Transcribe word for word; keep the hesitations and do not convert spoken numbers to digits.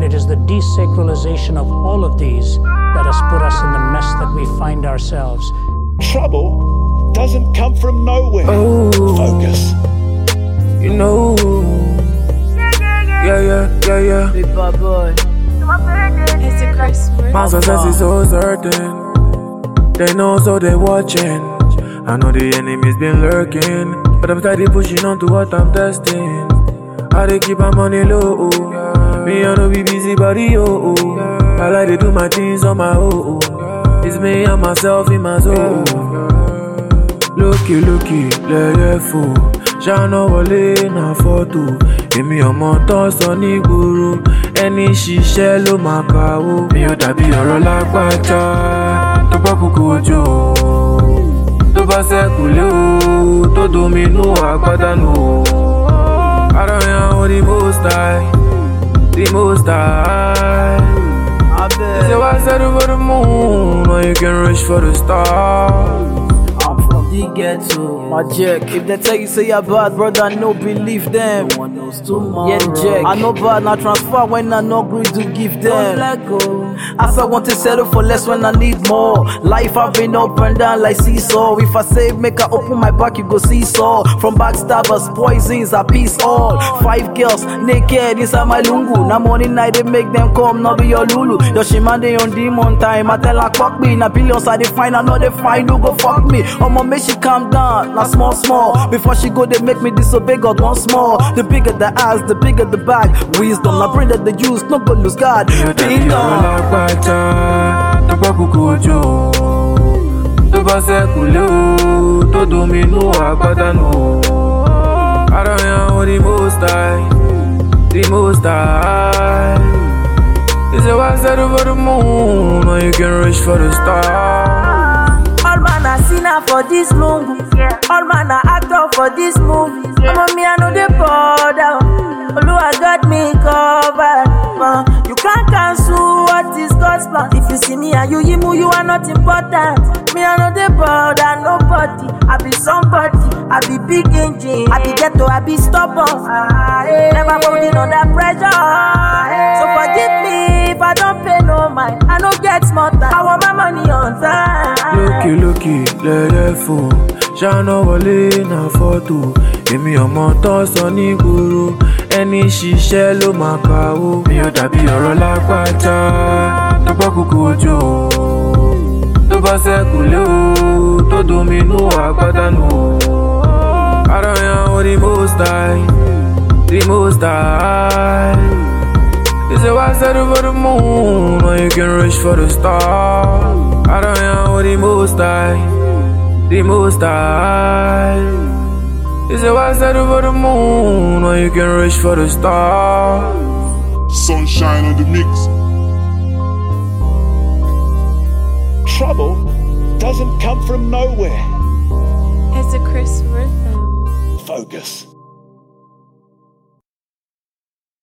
And it is the desacralization of all of these that has put us in the mess that we find ourselves. Trouble doesn't come from nowhere. Oh, Focus. You know. Yeah, yeah, yeah, yeah. Big bad boy. It's a Chris My success is so certain. They know, so they watching. I know the enemy's been lurking, but I'm steady pushing on to what I'm destined. I dey keep my money low. Me, I know be busy body, oh, oh. I like to do my things on my own. It's me and myself in my soul. Looky, looky, lẹ́yẹ̀ fò. Ṣáná wọlé na fọ́tò. Èmi ọmọ tán sọ ní gbòòrò. Ẹni ṣiṣẹ́ ló máa kàwó. Mi ò dàbí ọ̀rọ̀ lágbájá. Tó bá kúkú òjò. Tó bá ṣẹ́kù lé o. Tó dominú àgbádànù o. Ara yan o the most high. The most high. I They bet. say why settle for the moon when you can reach for the stars? I'm from the ghetto. My jack. If they tell you say you're bad, brother, no believe them. No one knows tomorrow. Yeah, jack. I know bad, not transfer when I no agree to give them. Don't let go. As I want to settle for less when I need more. Life I've been up and down like seesaw. If I save, make I open my back, you go seesaw. From backstabbers, poisons, I peace all. Five girls naked inside my lungu. Now morning night they make them come, not be your lulu. Your shimande on demon time. I tell her fuck me. Now billions I define, I know they find who go fuck me. I'ma make she calm down, now small small. Before she go, they make me disobey God once more. The bigger the ass, the bigger the bag. Wisdom, I bring that the use, no go lose God. Ding dong. Tó bá kúkú òjò. Tó bá ṣẹ́kù lé o. Tó dominú àgbádànù o. Ara yan o the most high. The most high. They say why settle for the moon when you can reach for the stars? All man a sinner for this movie. All man a actor for this movie. Mama me I know the border. Oluwa got me covered. Uh, you can't cancel what is God's plan. If you see me and you yimu, you are not important. Me I know the border, nobody. I be somebody. I be big engine. I be ghetto. I be stubborn. Ah, eh. Never holding under pressure. Ah, eh. So forgive me if I don't pay no mind. I don't get smart. I want my money on time. Lókè lókè lẹ́yẹ̀ fò. Ṣáná wọlé na fọ́tò. Èmi ọmọ tán sọ ní gbòòrò. Ẹni ṣiṣẹ́ ló máa kàwó. Mi ò dàbí ọ̀rọ̀ lágbájá. Tó bá kúkú òjò. Tó bá ṣẹ́kù lé o. Tó dominú àgbádànù o. Ara yan o the most high. The most high. They say why settle for the moon when you can reach for the stars? Ara yan o the most high. The most high. They say why settle for the moon when you can reach for the stars? Sunshine on the mix. Trouble doesn't come from nowhere. It's a Chris rhythm. Focus.